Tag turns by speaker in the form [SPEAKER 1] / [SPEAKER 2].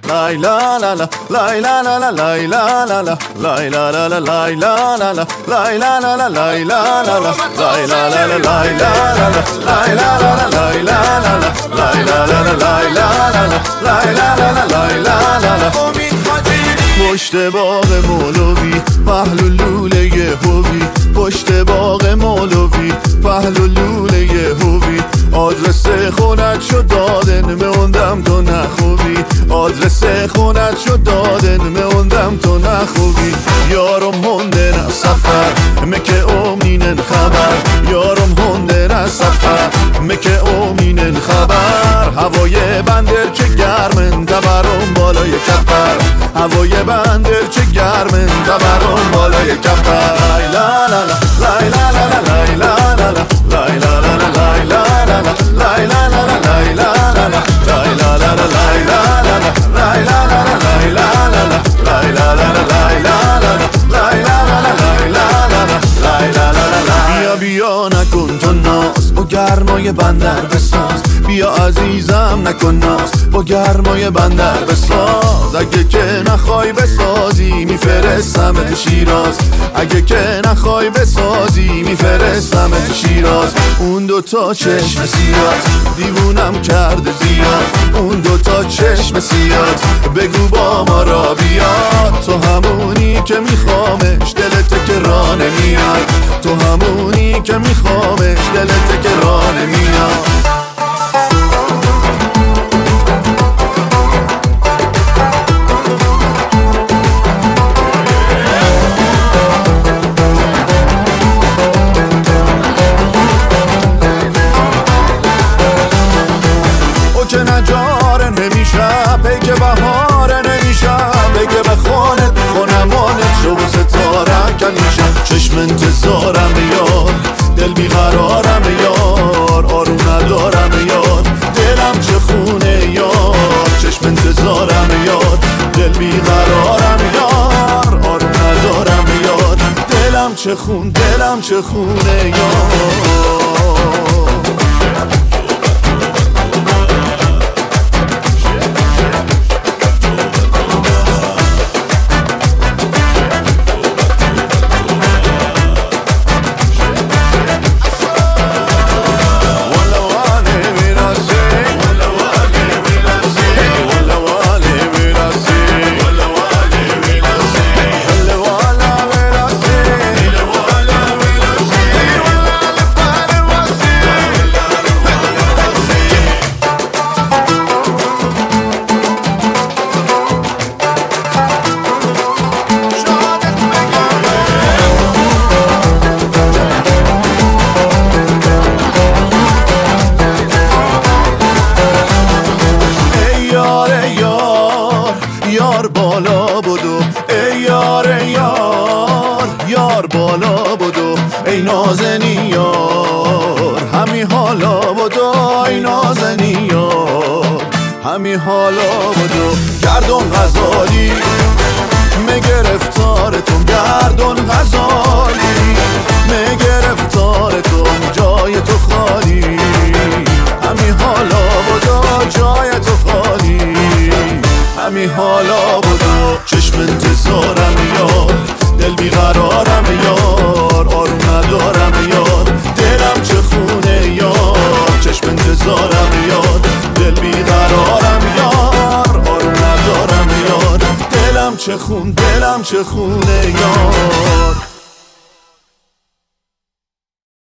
[SPEAKER 1] lay la la la, lay la la la, lay la la la, lay la la la, lay la la la, lay la la la, lay la la la, lay la la la, lay la la la, lay la la la, lay la la la, lay la la la, lay la la la, lay la la la, lay la la la. پشت باغ مولوی پهلو لوله هوی، پشت باغ مولوی پهلو لوله هوی، آدرس خونت شد دادن موندم تو نخوبی، آدرس خونت شد دادن موندم تو نخوبی. یارم هندن از سفر مکه امینن خبر، یارم هندن از سفر مکه امینن خبر. هوای بندر چه گرمن تبرم بالای کپر، هوای بندر چه گرمن تبرم بالای کپر. لای لا لا لا، لای لا لا لا، لای لا لا لا، لای لا لا لا، لای لا لا لا، لای لا لا لا، لای لا لا لا، لای لا لا لا، لای لا لا لا، لای لا لا لا، لای لا لا لا، لای لا لا لا، لای لا لا لا، لای لا لا لا، لای لا لا لا، لای لا لا لا. بیا بیا نکن تو ناز، با گرمای بندر بساز، بیا عزیزم نکن ناز، با گرمای بندر بساز. اگه که نخوای بسازی میفرستم تو شیراز، اگه که نخوای بسازی میفرستم تو شیراز. اون دوتا چشم سیاد دیوونم کرده زیاد، اون دوتا چشم سیاد بگو با ما را بیاد. تو همونی که میخوامش دلت که راه نمیاد، تو همونی که میخوامش دلت که راه نمیاد. که نجاره نمیشه پیک بهاره نمیشه، بگه به خانت خونمانت شو و ستاره کنیشم. چشم انتظارم یار، دل بیقرارم یار، آروم ندارم یار، دلم چه خونه یار. چشم انتظارم یار، دل بیقرارم یار، آروم ندارم یار، دلم چه خون، دلم چه خونه یار. یار بالا بدو ای یار یار، یار بالا بدو ای نازنی یار. همی حالا بدو ای نازنی یار، همی حالا بدو. گردون غزالی مگرفتارتون، گردون غزالی مگرفتارتون، جای تو خالی. همی حالا بدو جای تو خالی، همی حالا بدو. چشم انتظارم یار، دل بیقرارم یار، آروم ندارم یار، دلم چه خونه یار. چشم انتظارم یار، دل بیقرارم یار، آروم ندارم یار، دلم چه خون، دلم چه خونه یار.